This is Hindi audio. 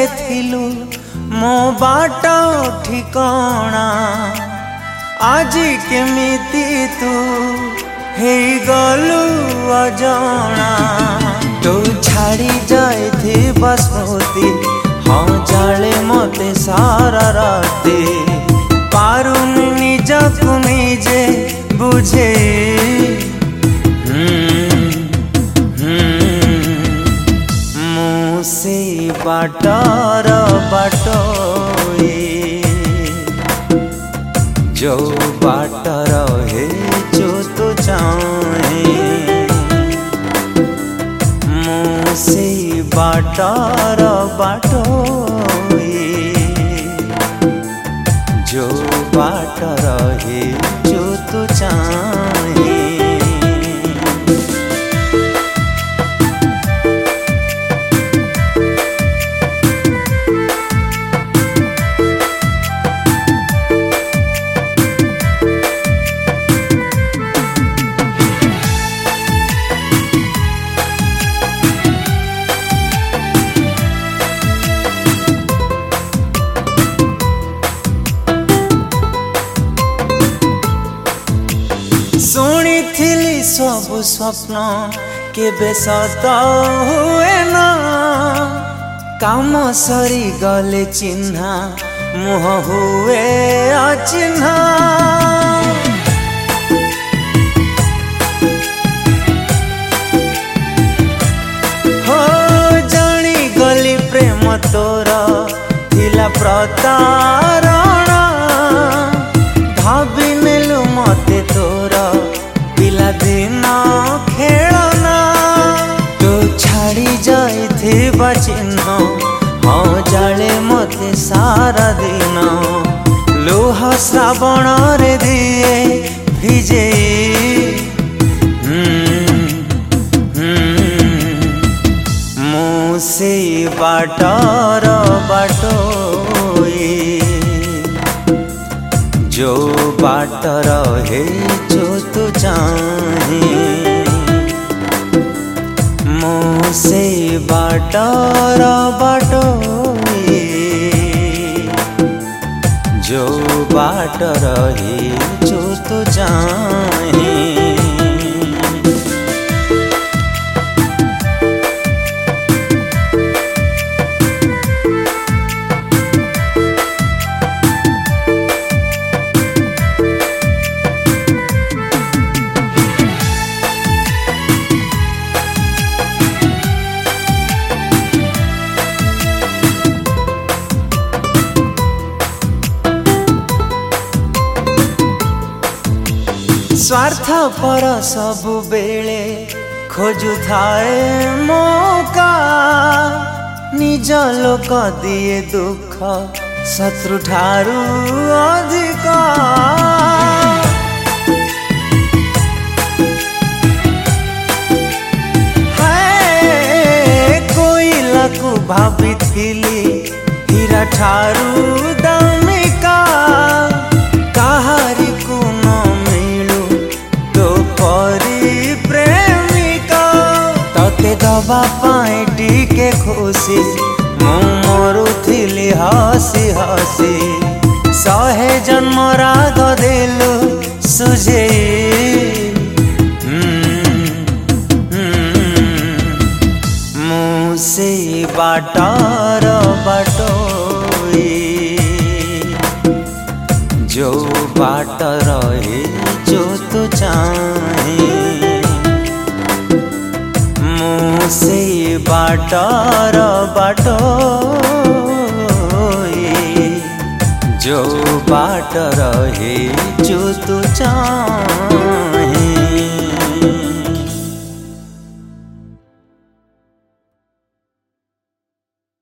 थिलु मो बाट ठिकाना आज केमिति तू हे गलु अजाना तो छाड़ी जाए थी बसमती हाँ जाले मते सारा राते पारुनी निजकु निजे बुझे मुसे बाटर बाटोए जो बाटर है जो तू चाहे मुसे बाटर बाटोए जो बाटर है जो तू चाहे। शुणी थिली सब स्वप्न केबे सत हुए ना काम सरी गले चिन्हा मुह हुए अचिन्हा हो जानी गली प्रेम तोर थिला प्रतारणा भाभी नेलु मते तोर पिला दिन खेलना तो छाड़ी जाए थे चिन्ह हाँ जाले मते सारा दिन लोह श्रावण रे दिए भिजे मुसे बाटर बाटोए जो बाटर है जो तू चाहे मुसे बाटर बाटोए जो बाटर है जो तू चाहे। स्वार्थ पर सबु बेले खोजु थाए मौका निज लोक दिए दुख शत्रु ठारू अधिक कोइला को भाभी थिली हीरा ठारू दामिका कहारी को दबा पाए टीके खुशी मु मरुथिली हसी हसी सहे जन्म राग देलु सुझे मुसे बाटर बाटोए जो बाटर है जो तू चाहे मुसे बाटर बाटोए जो बाटर है जो तू चाहे।